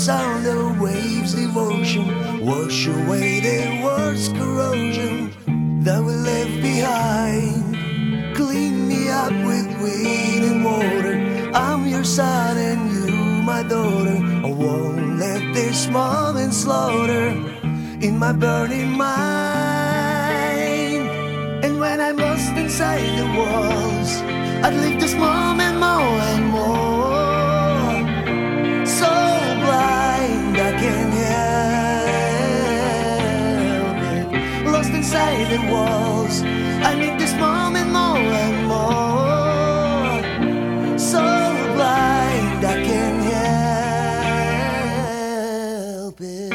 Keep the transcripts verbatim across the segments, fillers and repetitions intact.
sound of waves, devotion, wash away the worst corrosion that we left behind. Clean me up with wind and water. I'm your son and you my daughter. I won't let this moment slaughter in my burning mind. And when I'm lost inside the walls, I'd live this moment more and more. So blind I can't help it. Lost inside the walls, I live this moment more and more. So blind I can't help it.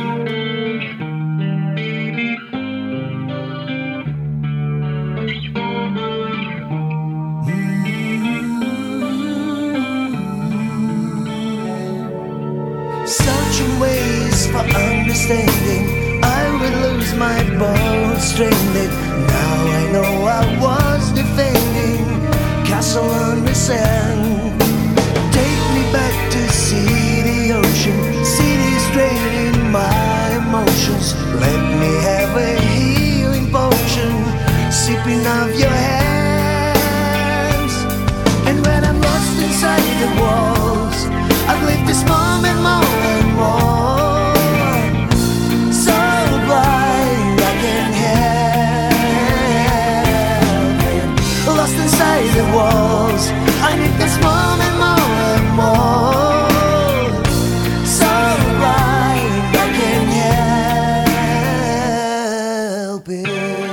Searching ways for understanding, I will lose my bones stranded. Now I know I was defending castle on the sand. Take me back to see the ocean, cities draining my emotions. Let me have a healing potion, sipping of your hands. And when I'm lost inside the walls, I've lived this moment more and more. So blind I can't help it. Lost inside the walls, I need this moment more and more. So blind I can't help it.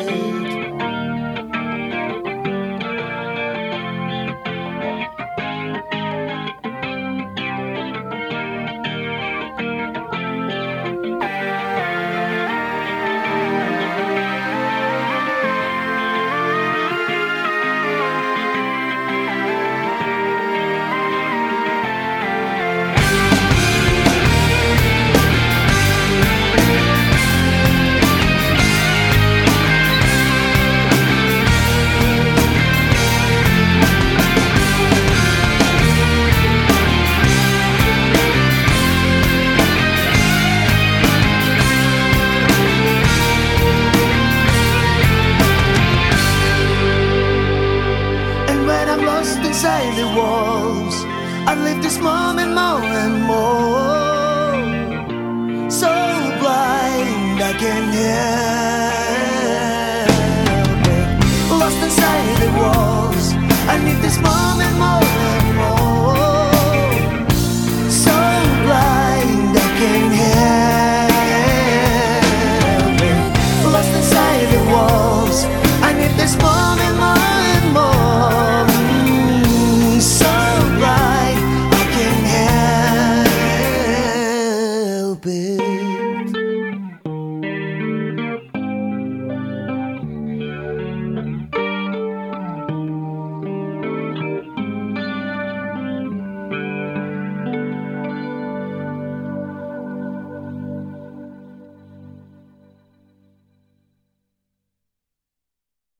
Inside the walls, I live this moment more and more. So blind I can't hear.